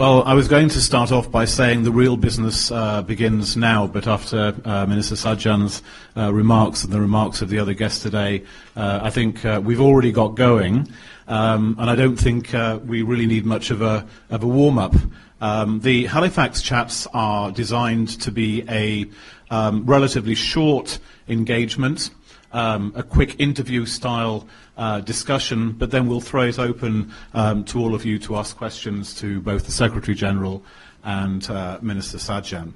Well, I was going to start off by saying the real business begins now, but after Minister Sajjan's remarks and the remarks of the other guests today, I think we've already got going, and I don't think we really need much of a warm-up. The Halifax chats are designed to be a relatively short engagement, a quick interview-style discussion, but then we'll throw it open to all of you to ask questions to both the Secretary-General and Minister Sajjan.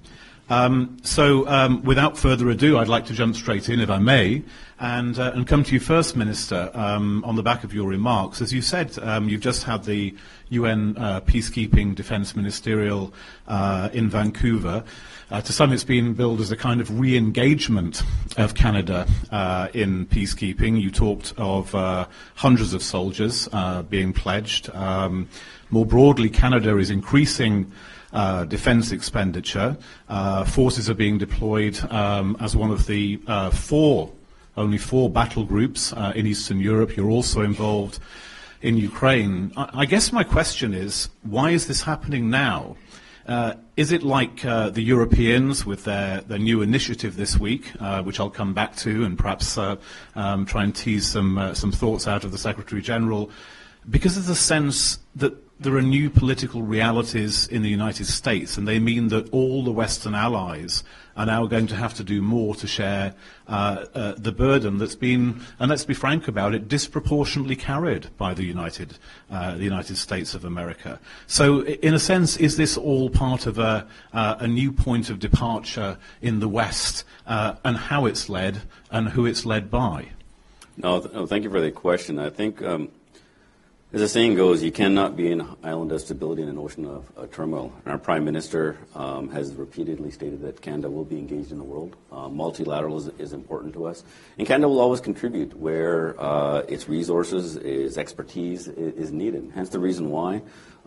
So without further ado, I'd like to jump straight in, if I may, and come to you first, Minister, on the back of your remarks. As you said, you've just had the UN Peacekeeping Defence Ministerial in Vancouver. To some, it's been billed as a kind of re-engagement of Canada in peacekeeping. You talked of hundreds of soldiers being pledged. More broadly, Canada is increasing defence expenditure. Forces are being deployed as one of the only four battle groups in Eastern Europe. You're also involved in Ukraine. I guess my question is, why is this happening now? Is it like the Europeans with their new initiative this week, which I'll come back to and perhaps try and tease some thoughts out of the Secretary-General, because of the sense that there are new political realities in the United States, and they mean that all the Western allies are now going to have to do more to share the burden that's been, and let's be frank about it, disproportionately carried by the United States of America. So, in a sense, is this all part of a new point of departure in the West, and how it's led and who it's led by? No, thank you for that question. I think, as the saying goes, you cannot be an island of stability in an ocean of turmoil. And our Prime Minister has repeatedly stated that Canada will be engaged in the world. Multilateralism is important to us. And Canada will always contribute where its resources, its expertise is needed. Hence the reason why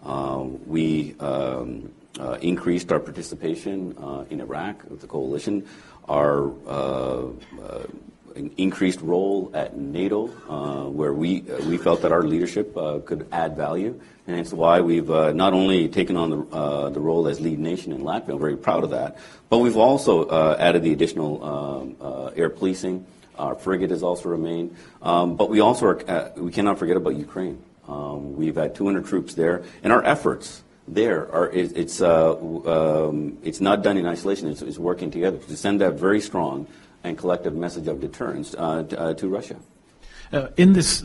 we increased our participation in Iraq with the coalition, our increased role at NATO, where we felt that our leadership could add value, and it's why we've not only taken on the role as lead nation in Latvia. I'm very proud of that, but we've also added the additional air policing. Our frigate has also remained, but we also we cannot forget about Ukraine. We've had 200 troops there, and our efforts there are it's not done in isolation. It's working together to send that very strong and collective message of deterrence to Russia. In this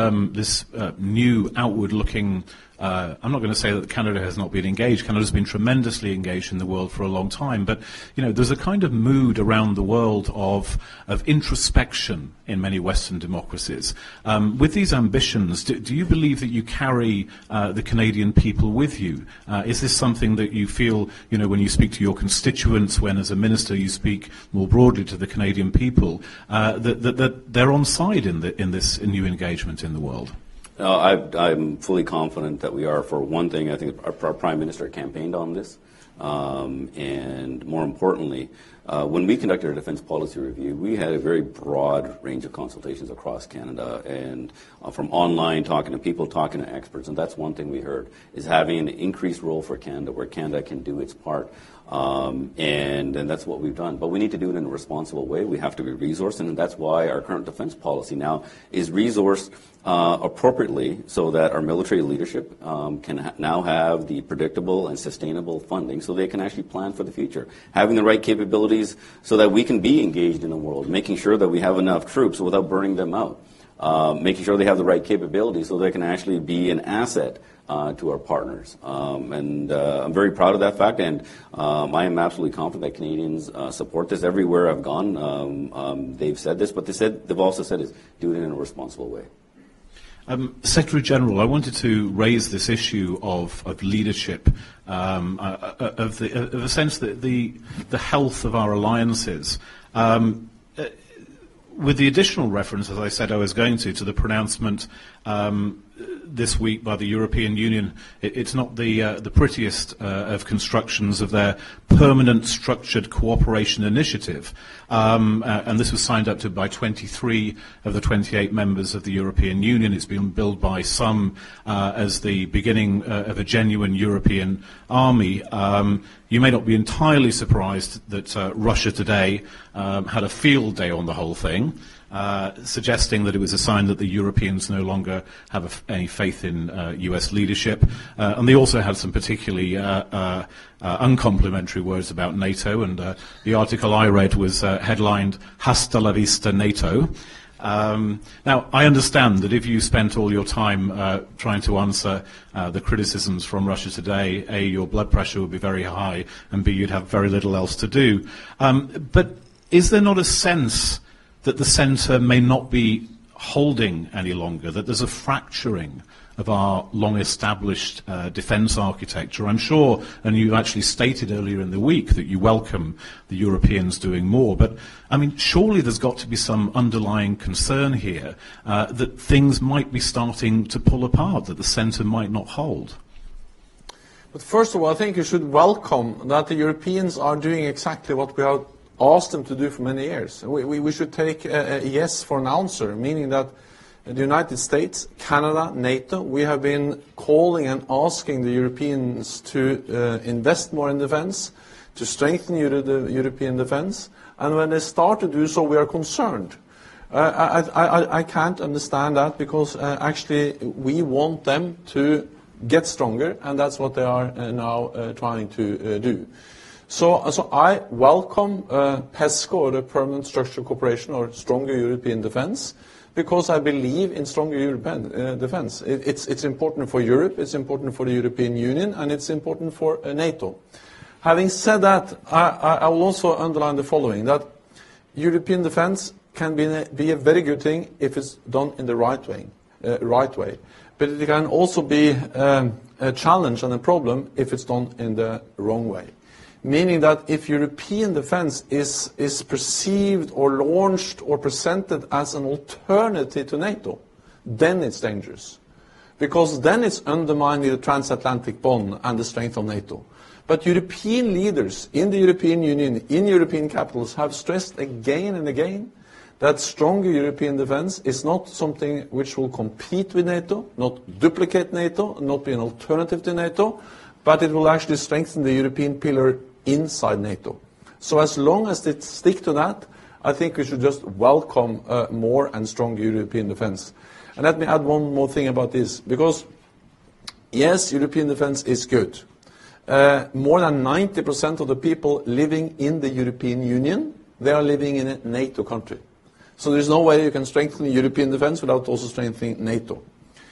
new outward-looking, I'm not going to say that Canada has not been engaged. Canada's been tremendously engaged in the world for a long time. But there's a kind of mood around the world of introspection in many Western democracies. With these ambitions, do you believe that you carry the Canadian people with you? Is this something that you feel, when you speak to your constituents, when as a minister you speak more broadly to the Canadian people, that they're on side in this new engagement in the world? I'm fully confident that we are. For one thing, I think our Prime Minister campaigned on this. And more importantly, when we conducted our defense policy review, we had a very broad range of consultations across Canada, and from online talking to people, talking to experts, and that's one thing we heard, is having an increased role for Canada where Canada can do its part. And that's what we've done. But we need to do it in a responsible way. We have to be resourced, and that's why our current defense policy now is resourced appropriately so that our military leadership can now have the predictable and sustainable funding so they can actually plan for the future. Having the right capabilities so that we can be engaged in the world, making sure that we have enough troops without burning them out, making sure they have the right capabilities so they can actually be an asset to our partners. And I'm very proud of that fact, and I am absolutely confident that Canadians support this. Everywhere I've gone, they've said this, but they've also said is do it in a responsible way. Secretary-General, I wanted to raise this issue of leadership, of a sense that the health of our alliances. With the additional reference, as I said I was going to the pronouncement this week by the European Union. It's not the prettiest of constructions of their Permanent Structured Cooperation Initiative. And this was signed up to by 23 of the 28 members of the European Union. It's been billed by some as the beginning of a genuine European army. You may not be entirely surprised that Russia Today had a field day on the whole thing, suggesting that it was a sign that the Europeans no longer have any faith in US leadership. And they also had some particularly uncomplimentary words about NATO, and the article I read was headlined, "Hasta la vista, NATO." Now, I understand that if you spent all your time trying to answer the criticisms from Russia Today, A, your blood pressure would be very high, and B, you'd have very little else to do. But is there not a sense that the centre may not be holding any longer, that there's a fracturing of our long-established defence architecture? I'm sure, and you actually stated earlier in the week, that you welcome the Europeans doing more, but I mean, surely there's got to be some underlying concern here that things might be starting to pull apart, that the centre might not hold. But first of all, I think you should welcome that the Europeans are doing exactly what we have asked them to do for many years. We should take a yes for an answer, meaning that the United States, Canada, NATO, we have been calling and asking the Europeans to invest more in defense, to strengthen the European defense, and when they start to do so, we are concerned. I can't understand that, because actually we want them to get stronger, and that's what they are now trying to do. So I welcome PESCO, or the Permanent Structured Cooperation, or stronger European defense, because I believe in stronger European defense. It's important for Europe, it's important for the European Union, and it's important for NATO. Having said that, I will also underline the following, that European defense can be a very good thing if it's done in the right way. But it can also be a challenge and a problem if it's done in the wrong way. Meaning that if European defense is perceived or launched or presented as an alternative to NATO, then it's dangerous. Because then it's undermining the transatlantic bond and the strength of NATO. But European leaders in the European Union, in European capitals, have stressed again and again that stronger European defense is not something which will compete with NATO, not duplicate NATO, not be an alternative to NATO, but it will actually strengthen the European pillar inside NATO. So as long as they stick to that, I think we should just welcome more and stronger European defense. And let me add one more thing about this, because yes, European defense is good. More than 90% of the people living in the European Union, they are living in a NATO country. So there's no way you can strengthen European defense without also strengthening NATO.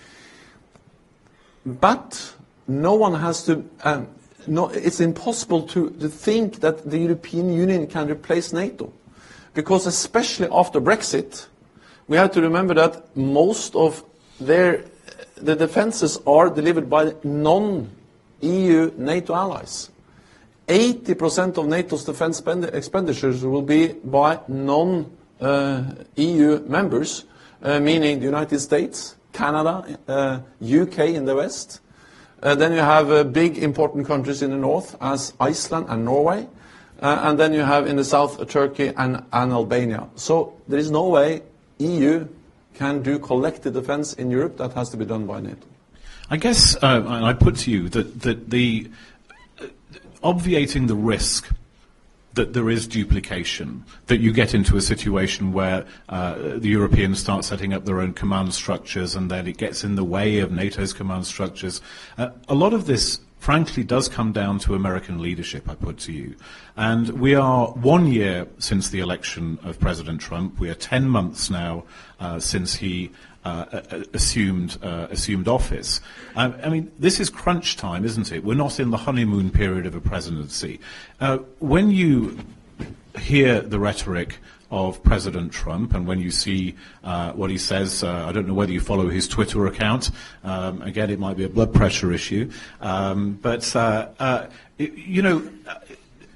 But no one has to... it's impossible to think that the European Union can replace NATO. Because especially after Brexit, we have to remember that most of the defenses are delivered by non-EU NATO allies. 80% of NATO's defense expenditures will be by non-EU members, meaning the United States, Canada, UK in the West. Then you have big important countries in the north, as Iceland and Norway. And then you have in the south Turkey and Albania. So there is no way EU can do collective defense in Europe. That has to be done by NATO. I guess I put to you that the obviating the risk that there is duplication, that you get into a situation where the Europeans start setting up their own command structures and then it gets in the way of NATO's command structures. A lot of this, frankly, does come down to American leadership, I put to you. And we are 1 year since the election of President Trump. We are 10 months now since he assumed office. I mean, this is crunch time, isn't it? We're not in the honeymoon period of a presidency. When you hear the rhetoric of President Trump and when you see what he says, I don't know whether you follow his Twitter account. Again, it might be a blood pressure issue. You know,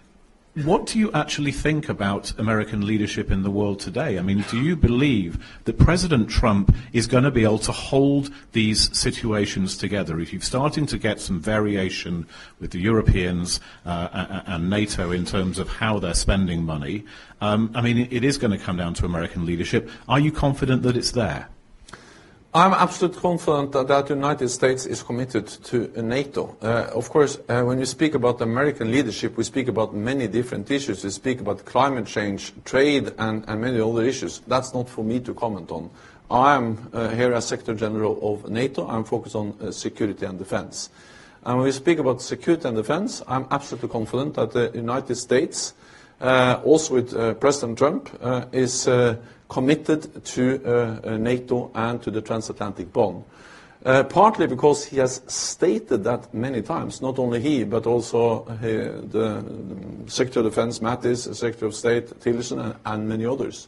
What do you actually think about American leadership in the world today? I mean, do you believe that President Trump is going to be able to hold these situations together? If you're starting to get some variation with the Europeans and NATO in terms of how they're spending money, I mean, it is going to come down to American leadership. Are you confident that it's there? I'm absolutely confident that the United States is committed to NATO. Of course, when we speak about American leadership, we speak about many different issues. We speak about climate change, trade, and many other issues. That's not for me to comment on. I am here as Secretary General of NATO. I'm focused on security and defense. And when we speak about security and defense, I'm absolutely confident that the United States, also with President Trump, is committed to NATO and to the transatlantic bond. Partly because he has stated that many times, not only he, but also the Secretary of Defense, Mattis, Secretary of State, Tillerson, and many others.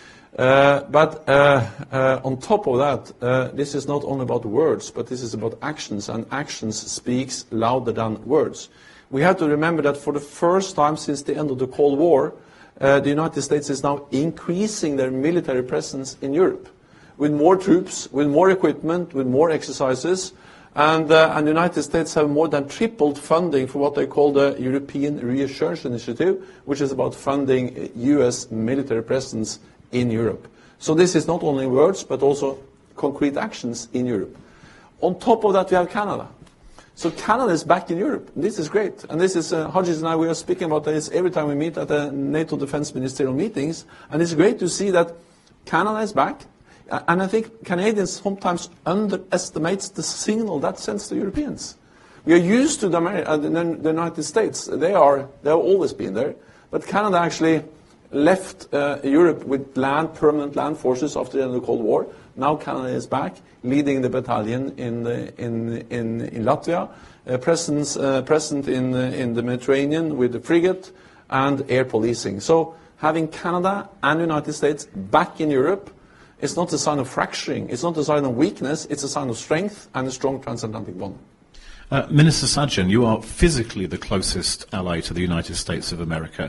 But on top of that, this is not only about words, but this is about actions, and actions speaks louder than words. We have to remember that for the first time since the end of the Cold War, the United States is now increasing their military presence in Europe, with more troops, with more equipment, with more exercises, and the United States have more than tripled funding for what they call the European Reassurance Initiative, which is about funding U.S. military presence in Europe. So this is not only words, but also concrete actions in Europe. On top of that, we have Canada. So Canada is back in Europe. This is great. And this is, Hodges and I, we are speaking about this every time we meet at the NATO defense ministerial meetings. And it's great to see that Canada is back. And I think Canadians sometimes underestimate the signal that sends to Europeans. We are used to the United States. They have always been there. But Canada actually left Europe with permanent land forces after the end of the Cold War. Now Canada is back, leading the battalion in Latvia, present in the Mediterranean with the frigate and air policing. So having Canada and the United States back in Europe is not a sign of fracturing, it's not a sign of weakness, it's a sign of strength and a strong transatlantic bond. Minister Sajjan, you are physically the closest ally to the United States of America.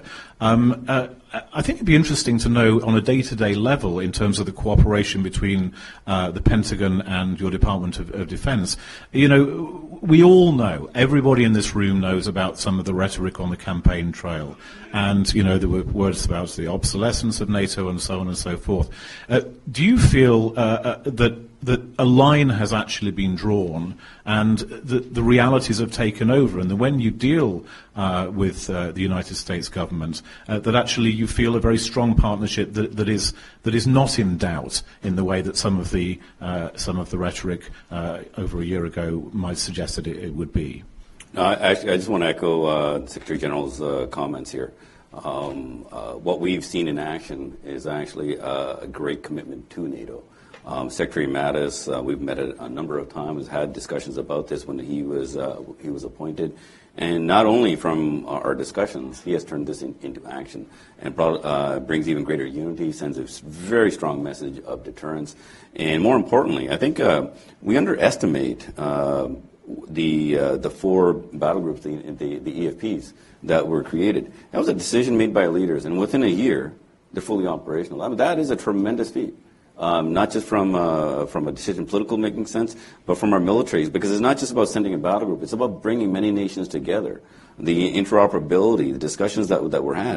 I think it'd be interesting to know on a day-to-day level in terms of the cooperation between the Pentagon and your Department of Defense. You know, we all know, everybody in this room knows about some of the rhetoric on the campaign trail. And, you know, there were words about the obsolescence of NATO and so on and so forth. Do you feel that a line has actually been drawn and the realities have taken over, and that when you deal with the United States government, that actually you feel a very strong partnership that is not in doubt in the way that some of the rhetoric over a year ago might suggest that it would be? I just want to echo the Secretary General's comments here. What we've seen in action is actually a great commitment to NATO. Secretary Mattis, we've met a number of times, had discussions about this when he was appointed, and not only from our discussions, he has turned this into action and brings even greater unity, sends a very strong message of deterrence, and more importantly, I think we underestimate the four battle groups, the EFPs that were created. That was a decision made by leaders, and within a year, they're fully operational. I mean, that is a tremendous feat. Not just from a decision political making sense, but from our militaries, because it's not just about sending a battle group, it's about bringing many nations together. The interoperability, the discussions that were had,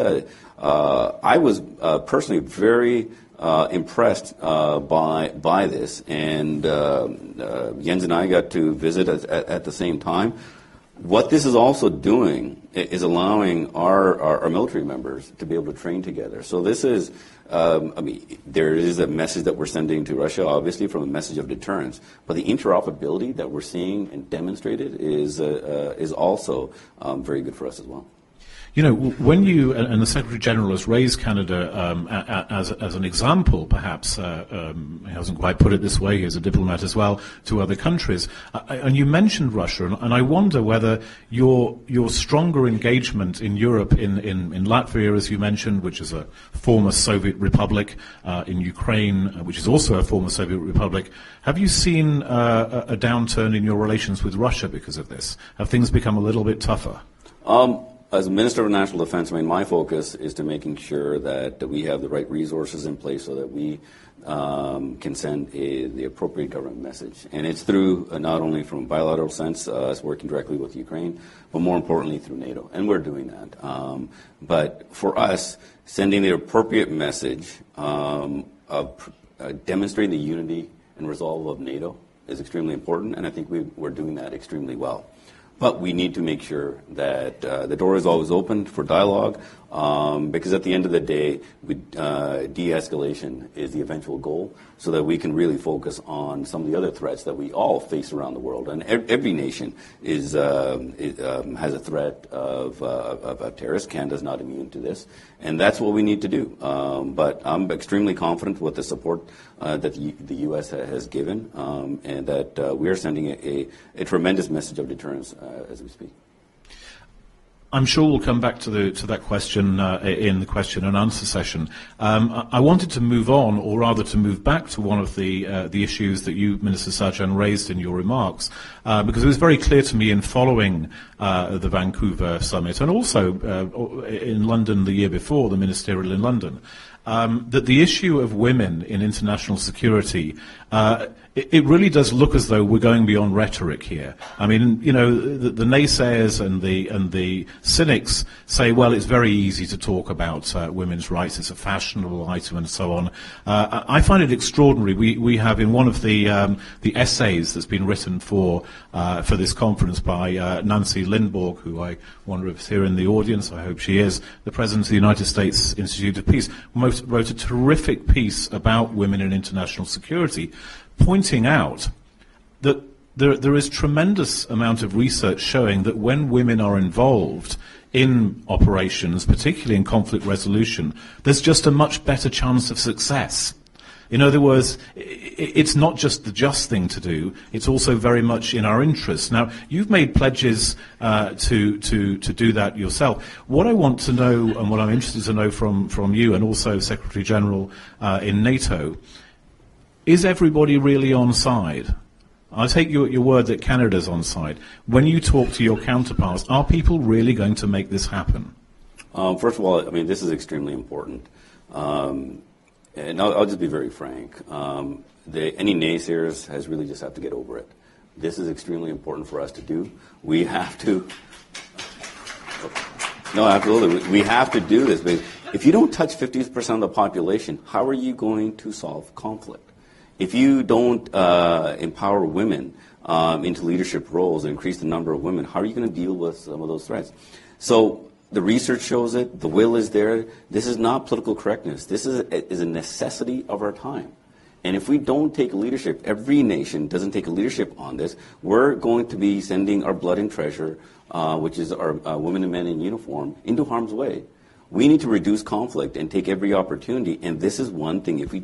I was personally very impressed by this, and Jens and I got to visit at the same time. What this is also doing is allowing our military members to be able to train together. So this is, there is a message that we're sending to Russia, obviously, from a message of deterrence. But the interoperability that we're seeing and demonstrated is also very good for us as well. You know, when you, and the Secretary General has raised Canada as an example, perhaps, he hasn't quite put it this way, he's a diplomat as well, to other countries, and you mentioned Russia, and I wonder whether your stronger engagement in Europe, in Latvia, as you mentioned, which is a former Soviet republic, in Ukraine, which is also a former Soviet republic, have you seen a downturn in your relations with Russia because of this? Have things become a little bit tougher? as a Minister of National Defense, I mean, my focus is to making sure that we have the right resources in place so that we can send the appropriate government message. And it's through, not only from a bilateral sense, us working directly with Ukraine, but more importantly through NATO. And we're doing that. But for us, sending the appropriate message of demonstrating the unity and resolve of NATO is extremely important, and I think we're doing that extremely well. But we need to make sure that the door is always open for dialogue, because at the end of the day, de-escalation is the eventual goal, so that we can really focus on some of the other threats that we all face around the world. And every nation has a threat of terrorists. Canada's not immune to this, and that's what we need to do. But I'm extremely confident with the support that the U.S. has given, and that we are sending a tremendous message of deterrence as we speak. I'm sure we'll come back to that question in the question and answer session. I wanted to move on, or rather to move back to one of the issues that you, Minister Sajjan, raised in your remarks, because it was very clear to me in following the Vancouver summit and also in London the year before, the ministerial in London, that the issue of women in international security, it really does look as though we're going beyond rhetoric here. I mean, you know, the naysayers and the cynics say, well, it's very easy to talk about women's rights. It's a fashionable item and so on. I find it extraordinary. We have in one of the essays that's been written for this conference by Nancy Lindborg, who I wonder if is here in the audience. I hope she is. The President of the United States Institute of Peace wrote a terrific piece about women in international security, pointing out that there is tremendous amount of research showing that when women are involved in operations, particularly in conflict resolution, there's just a much better chance of success. In other words, it's not just the just thing to do, it's also very much in our interest. Now, you've made pledges to do that yourself. What I want to know, and what I'm interested to know from you, and also Secretary General in NATO, is everybody really on side? I take you at your word that Canada's on side. When you talk to your counterparts, are people really going to make this happen? First of all, I mean, this is extremely important. And I'll just be very frank. Any naysayers has really just have to get over it. This is extremely important for us to do. We have to. No, absolutely. We have to do this. But if you don't touch 50% of the population, how are you going to solve conflict? If you don't empower women into leadership roles and increase the number of women, how are you going to deal with some of those threats? So the research shows it. The will is there. This is not political correctness. This is a necessity of our time. And if we don't take leadership, every nation doesn't take a leadership on this, we're going to be sending our blood and treasure, which is our women and men in uniform, into harm's way. We need to reduce conflict and take every opportunity, and this is one thing. If we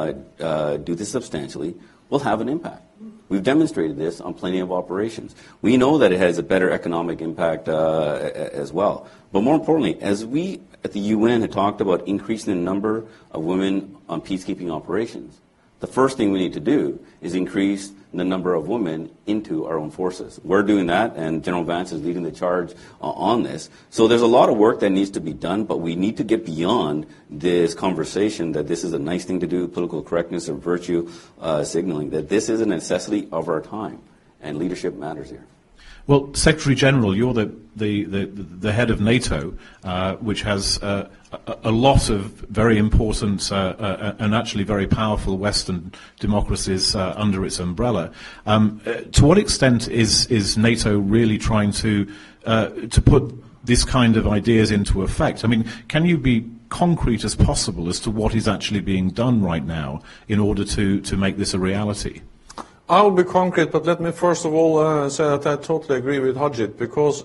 do this substantially, we'll have an impact. We've demonstrated this on plenty of operations. We know that it has a better economic impact as well. But more importantly, as we at the UN had talked about increasing the number of women on peacekeeping operations, the first thing we need to do is increase the number of women into our own forces. We're doing that, and General Vance is leading the charge on this. So there's a lot of work that needs to be done, but we need to get beyond this conversation that this is a nice thing to do, political correctness or virtue signaling, that this is a necessity of our time, and leadership matters here. Well, Secretary General, you're the head of NATO, which has a lot of very important and actually very powerful Western democracies under its umbrella. To what extent is NATO really trying to put this kind of ideas into effect? I mean, can you be concrete as possible as to what is actually being done right now in order to make this a reality? I will be concrete, but let me first of all say that I totally agree with Hajit, because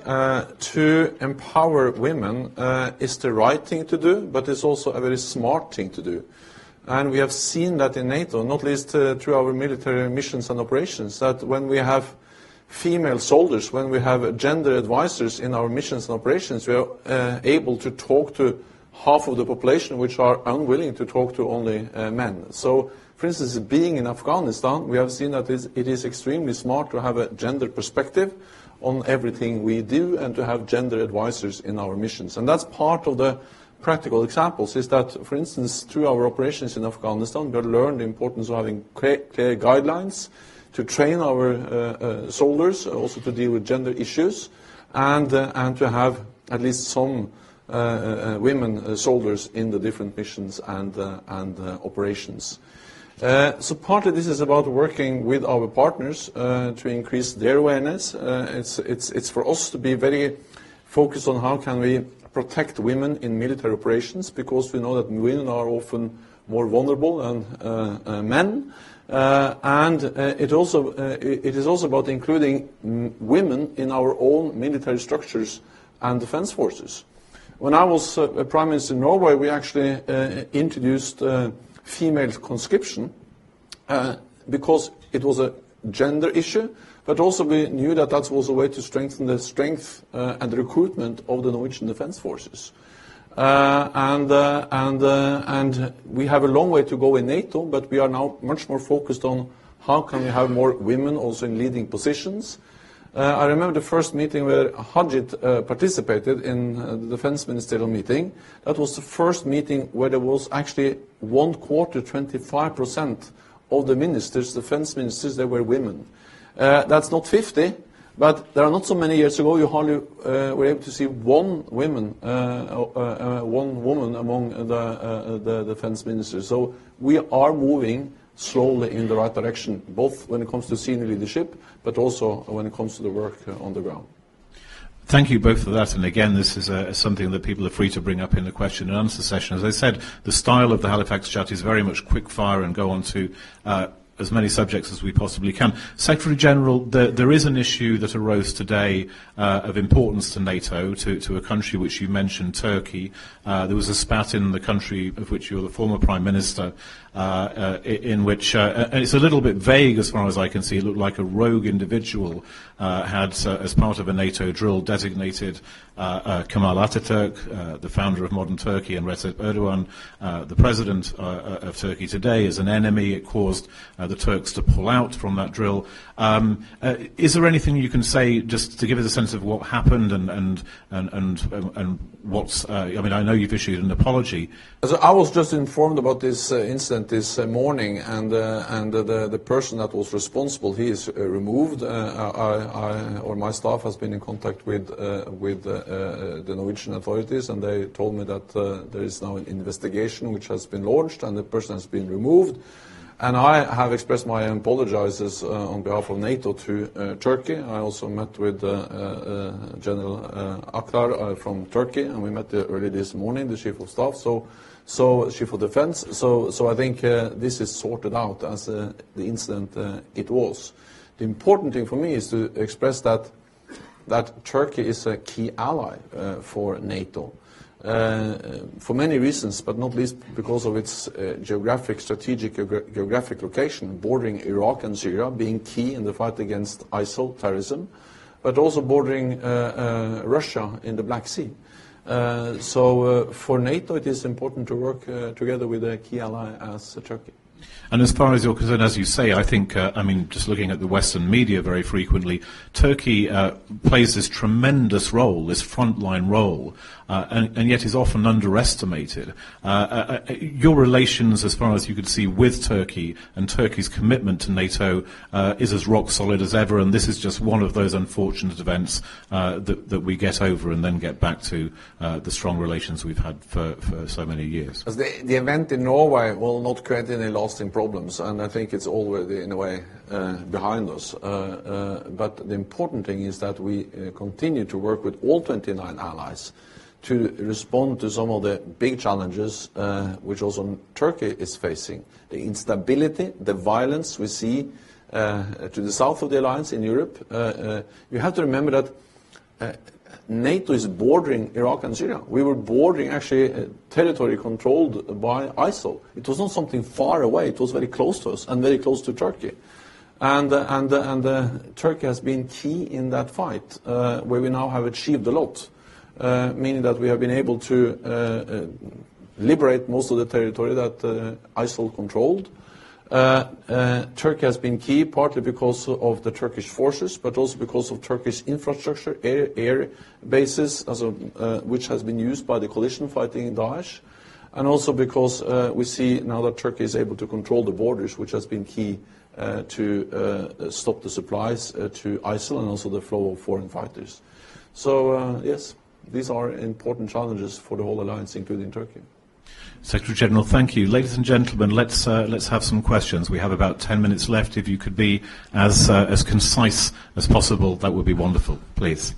to empower women is the right thing to do, but it's also a very smart thing to do. And we have seen that in NATO, not least through our military missions and operations, that when we have female soldiers, when we have gender advisors in our missions and operations, we are able to talk to half of the population which are unwilling to talk to only men. So, for instance, being in Afghanistan, we have seen that it is extremely smart to have a gender perspective on everything we do and to have gender advisors in our missions. And that's part of the practical examples, is that, for instance, through our operations in Afghanistan, we have learned the importance of having clear guidelines to train our soldiers, also to deal with gender issues, and to have at least some women soldiers in the different missions and operations. So partly this is about working with our partners to increase their awareness. It's for us to be very focused on how can we protect women in military operations, because we know that women are often more vulnerable than men. And it is also about including women in our own military structures and defense forces. When I was Prime Minister in Norway, we actually introduced female conscription because it was a gender issue, but also we knew that that was a way to strengthen the strength and the recruitment of the Norwegian defense forces. And we have a long way to go in NATO, but we are now much more focused on how can we have more women also in leading positions. I remember the first meeting where Hajit participated in the defense ministerial meeting. That was the first meeting where there was actually 25% of the ministers, defense ministers, they were women. That's not 50, but there are not so many years ago you hardly were able to see one woman among the defense ministers. So we are moving slowly in the right direction, both when it comes to senior leadership, but also when it comes to the work on the ground. Thank you both for that. And again, this is something that people are free to bring up in the question and answer session. As I said, the style of the Halifax chat is very much quick fire and go on to as many subjects as we possibly can. Secretary General, there is an issue that arose today of importance to NATO, to a country which you mentioned, Turkey. There was a spat in the country of which you're the former Prime Minister, in which, and it's a little bit vague as far as I can see, it looked like a rogue individual had, as part of a NATO drill, designated Kemal Atatürk, the founder of modern Turkey, and Recep Erdogan, the president of Turkey today, as an enemy. It caused the Turks to pull out from that drill. Is there anything you can say just to give us a sense of what happened and what's? I mean, I know you've issued an apology. So I was just informed about this incident this morning, and the person that was responsible, he is removed. I or my staff has been in contact with the Norwegian authorities, and they told me that there is now an investigation which has been launched, and the person has been removed. And I have expressed my apologies on behalf of NATO to Turkey. I also met with General Aktar from Turkey, and we met early this morning, the Chief of Staff, so Chief of Defense. So I think this is sorted out as the incident it was. The important thing for me is to express that Turkey is a key ally for NATO. For many reasons, but not least because of its strategic geographic location, bordering Iraq and Syria, being key in the fight against ISIL terrorism, but also bordering Russia in the Black Sea. So for NATO, it is important to work together with a key ally as Turkey. And as far as you're concerned, as you say, I think, I mean, just looking at the Western media very frequently, Turkey plays this tremendous role, this frontline role, and yet is often underestimated. Your relations, as far as you could see, with Turkey and Turkey's commitment to NATO is as rock solid as ever, and this is just one of those unfortunate events that we get over and then get back to the strong relations we've had for so many years. As the event in Norway will not create any lasting problems, and I think it's already, in a way, behind us. But the important thing is that we continue to work with all 29 allies to respond to some of the big challenges which also Turkey is facing. The instability, the violence we see to the south of the alliance in Europe. You have to remember that NATO is bordering Iraq and Syria. We were bordering actually territory controlled by ISIL. It was not something far away. It was very close to us and very close to Turkey. And Turkey has been key in that fight, where we now have achieved a lot, meaning that we have been able to liberate most of the territory that ISIL controlled. Turkey has been key, partly because of the Turkish forces, but also because of Turkish infrastructure, air bases, which has been used by the coalition fighting Daesh, and also because we see now that Turkey is able to control the borders, which has been key to stop the supplies to ISIL and also the flow of foreign fighters. So, yes, these are important challenges for the whole alliance, including Turkey. Secretary General, thank you. Ladies and gentlemen, let's have some questions. We have about 10 minutes left. If you could be as concise as possible, that would be wonderful. Please.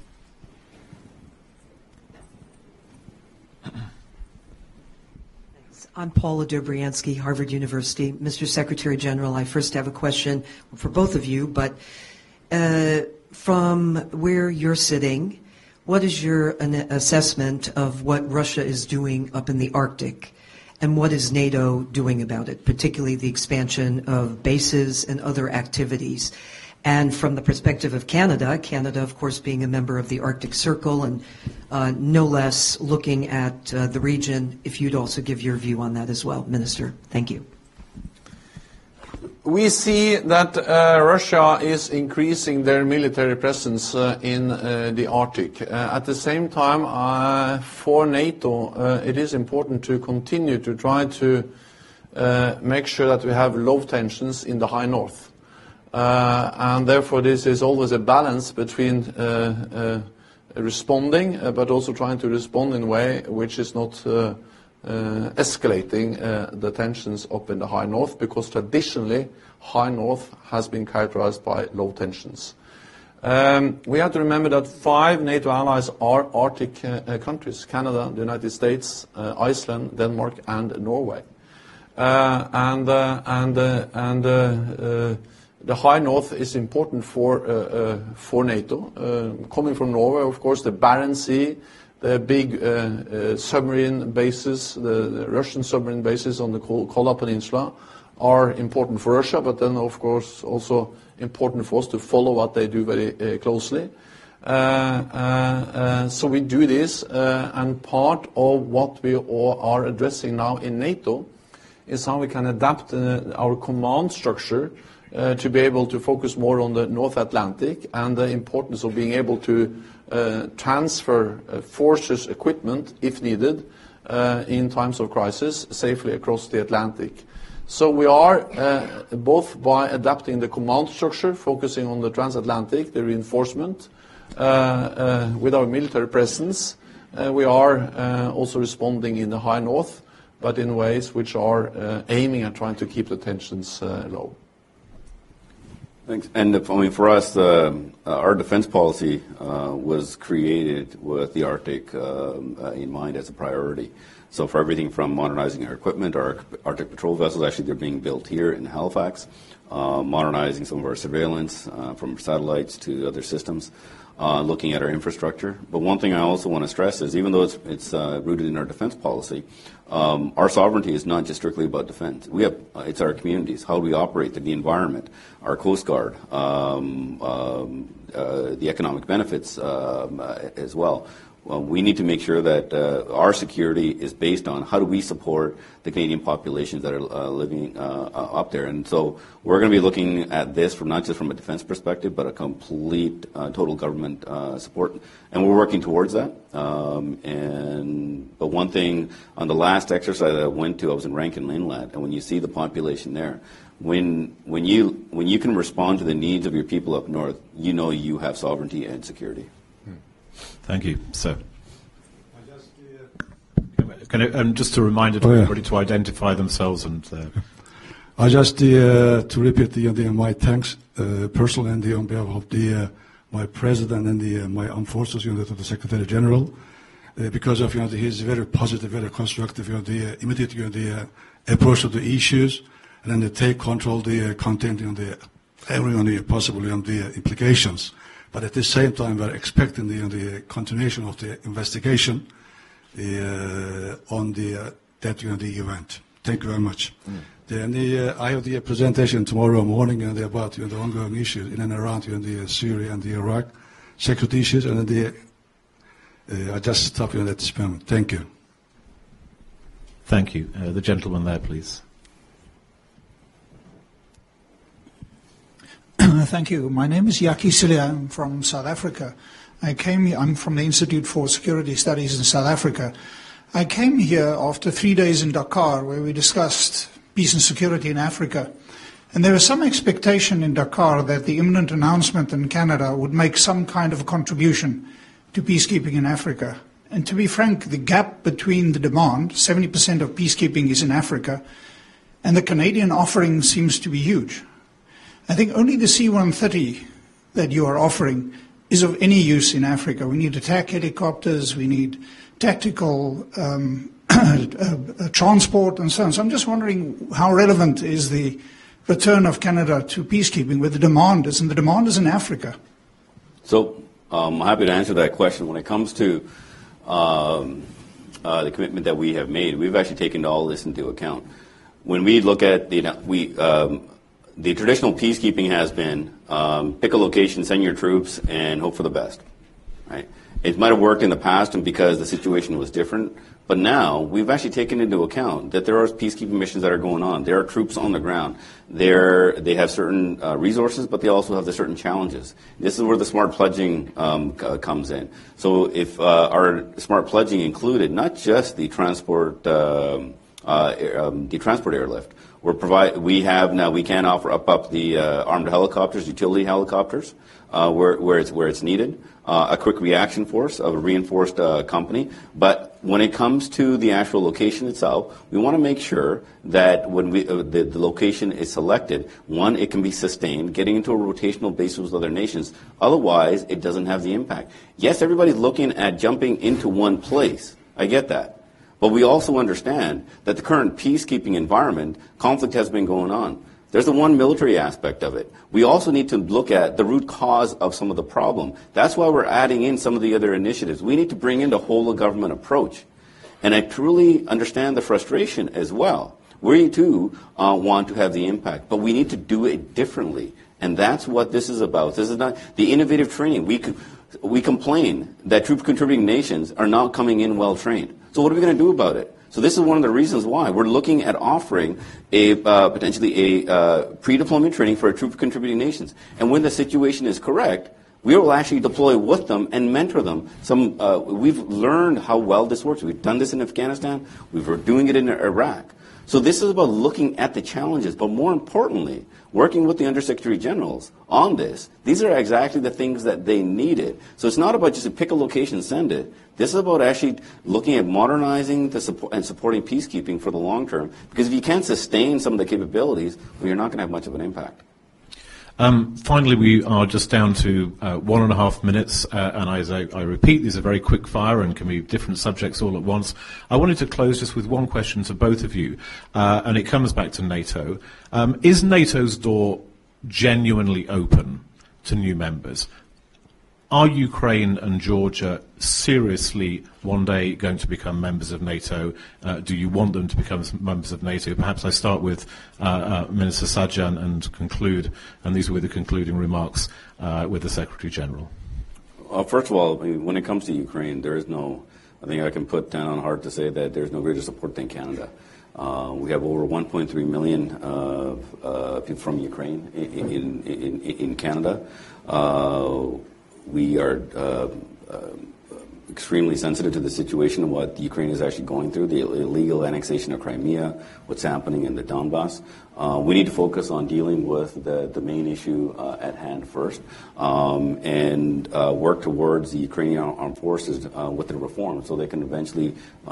I'm Paula Dobriansky, Harvard University. Mr. Secretary General, I first have a question for both of you, but from where you're sitting, what is your assessment of what Russia is doing up in the Arctic, and what is NATO doing about it, particularly the expansion of bases and other activities? And from the perspective of Canada, of course, being a member of the Arctic Circle and no less looking at the region, if you'd also give your view on that as well, Minister. Thank you. We see that Russia is increasing their military presence in the Arctic. At the same time, for NATO, it is important to continue to try to make sure that we have low tensions in the high north. And therefore this is always a balance between responding, but also trying to respond in a way which is not escalating the tensions up in the high north, because traditionally high north has been characterized by low tensions. We have to remember that 5 NATO allies are Arctic countries: Canada, the United States, Iceland, Denmark, and Norway. The high north is important for NATO. Coming from Norway, of course, the Barents Sea, the big submarine bases, the Russian submarine bases on the Kola Peninsula are important for Russia, but then, of course, also important for us to follow what they do very closely. So we do this, and part of what we are addressing now in NATO is how we can adapt our command structure to be able to focus more on the North Atlantic, and the importance of being able to transfer forces, equipment, if needed, in times of crisis, safely across the Atlantic. So we are, both by adapting the command structure, focusing on the transatlantic, the reinforcement, with our military presence, we are also responding in the high north, but in ways which are aiming at trying to keep the tensions low. Thanks. And for us, our defense policy was created with the Arctic in mind as a priority. So for everything from modernizing our equipment, our Arctic patrol vessels, actually they're being built here in Halifax, modernizing some of our surveillance from satellites to other systems, looking at our infrastructure. But one thing I also want to stress is, even though it's rooted in our defense policy, our sovereignty is not just strictly about defense. It's our communities, how we operate, the environment, our Coast Guard, the economic benefits as well. We need to make sure that our security is based on how do we support the Canadian populations that are living up there. And so we're going to be looking at this from not just from a defense perspective, but a complete total government support. And we're working towards that. But one thing, on the last exercise that I went to, I was in Rankin Inlet, and when you see the population there, when you can respond to the needs of your people up north, you know you have sovereignty and security. Thank you, sir. Just a reminder to everybody to identify themselves and. I just to repeat my thanks personally and on behalf of my president and my armed forces to the Secretary General, because of his very positive, very constructive, the immediate approach to the issues, and then they take control the content every possible the implications. But at the same time, we're expecting the continuation of the investigation on that event. Thank you very much. Then I have the presentation tomorrow morning about the ongoing issues in and around Syria and Iraq, security issues, and I just stop you at this moment. Thank you. Thank you. The gentleman there, please. Thank you. My name is Yaki Silia. I'm from South Africa. I'm from the Institute for Security Studies in South Africa. I came here after 3 days in Dakar, where we discussed peace and security in Africa. And there was some expectation in Dakar that the imminent announcement in Canada would make some kind of a contribution to peacekeeping in Africa. And to be frank, the gap between the demand, 70% of peacekeeping is in Africa, and the Canadian offering seems to be huge. I think only the C-130 that you are offering is of any use in Africa. We need attack helicopters, we need tactical transport and so on. So I'm just wondering how relevant is the return of Canada to peacekeeping, where the demand is, and the demand is in Africa. So I'm happy to answer that question. When it comes to the commitment that we have made, we've actually taken all this into account. When we look at the traditional peacekeeping has been pick a location, send your troops, and hope for the best. Right? It might have worked in the past, and because the situation was different. But now we've actually taken into account that there are peacekeeping missions that are going on. There are troops on the ground. They have certain resources, but they also have the certain challenges. This is where the smart pledging comes in. So if our smart pledging included not just the transport airlift, we can offer up the armed helicopters, utility helicopters, where it's needed. A quick reaction force of a reinforced company. But when it comes to the actual location itself, we want to make sure that when the location is selected, one, it can be sustained, getting into a rotational basis with other nations. Otherwise, it doesn't have the impact. Yes, everybody's looking at jumping into one place. I get that. But we also understand that the current peacekeeping environment, conflict has been going on. There's the one military aspect of it. We also need to look at the root cause of some of the problem. That's why we're adding in some of the other initiatives. We need to bring in the whole of government approach. And I truly understand the frustration as well. We too want to have the impact, but we need to do it differently. And that's what this is about. This is not the innovative training. We complain that troop contributing nations are not coming in well trained. So what are we going to do about it? So this is one of the reasons why we're looking at offering potentially a pre-deployment training for troop contributing nations. And when the situation is correct, we will actually deploy with them and mentor them. We've learned how well this works. We've done this in Afghanistan. We're doing it in Iraq. So this is about looking at the challenges, but more importantly, working with the Undersecretary Generals on this. These are exactly the things that they needed. So it's not about just pick a location, send it. This is about actually looking at modernizing and supporting peacekeeping for the long term. Because if you can't sustain some of the capabilities, well, you're not going to have much of an impact. Finally, we are just down to 1.5 minutes, and as I repeat, these are very quick fire and can be different subjects all at once. I wanted to close just with one question to both of you, and it comes back to NATO. Is NATO's door genuinely open to new members? Are Ukraine and Georgia seriously one day going to become members of NATO? Do you want them to become members of NATO? Perhaps I start with Minister Sajjan and conclude, and these will be the concluding remarks with the Secretary General. First of all, when it comes to Ukraine, there is no, I think I can put down on heart to say that there's no greater support than Canada. We have over 1.3 million people from Ukraine in Canada. We are extremely sensitive to the situation of what Ukraine is actually going through, the illegal annexation of Crimea, what's happening in the Donbass. We need to focus on dealing with the main issue at hand first, and work towards the Ukrainian armed forces with the reform, so they can eventually,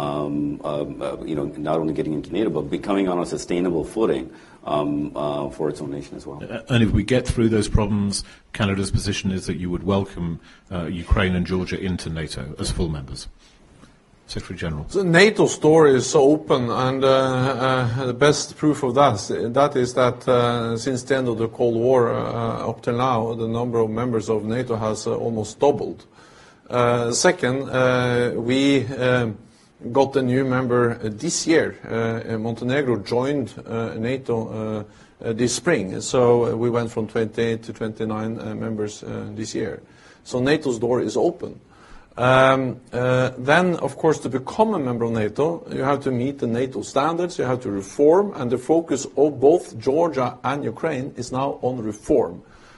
not only getting into NATO, but becoming on a sustainable footing for its own nation as well. And if we get through those problems, Canada's position is that you would welcome Ukraine and Georgia into NATO as full members. Secretary General. So NATO's door is open, and the best proof of that is that since the end of the Cold War up till now, the number of members of NATO has almost doubled. Second, we got a new member this year. Montenegro joined NATO this spring, so we went from 28 to 29 members this year. So NATO's door is open. Then, of course, to become a member of NATO, you have to meet the NATO standards, you have to reform, and the focus of both Georgia and Ukraine is now on reform.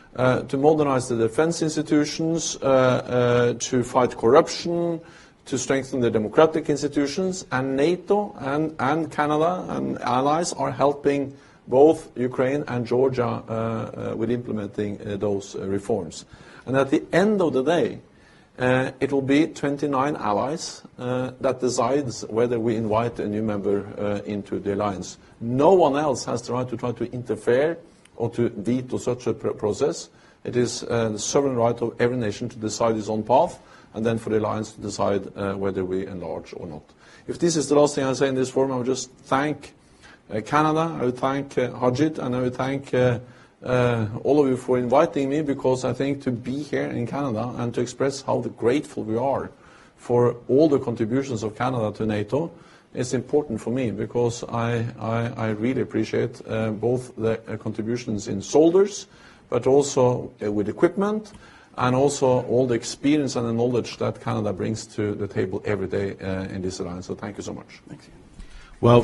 to modernize the defense institutions, to fight corruption, to strengthen the democratic institutions, and NATO and Canada and allies are helping both Ukraine and Georgia with implementing those reforms. And at the end of the day, it will be 29 allies that decides whether we invite a new member into the alliance. No one else has the right to try to interfere or to veto such a process. It is the sovereign right of every nation to decide its own path, and then for the alliance to decide whether we enlarge or not. If this is the last thing I say in this forum, I would just thank Canada, I would thank Harjit, and I would thank all of you for inviting me, because I think to be here in Canada and to express how grateful we are for all the contributions of Canada to NATO is important for me, because I really appreciate both the contributions in soldiers, but also with equipment, and also all the experience and the knowledge that Canada brings to the table every day in this alliance. So thank you so much. Thank you. Well,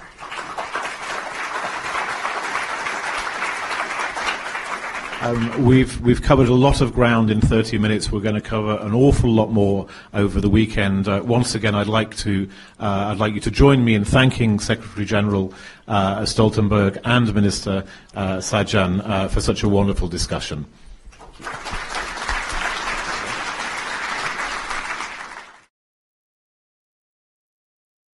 we've covered a lot of ground in 30 minutes. We're going to cover an awful lot more over the weekend. Once again, I'd like you to join me in thanking Secretary General Stoltenberg and Minister Sajjan for such a wonderful discussion.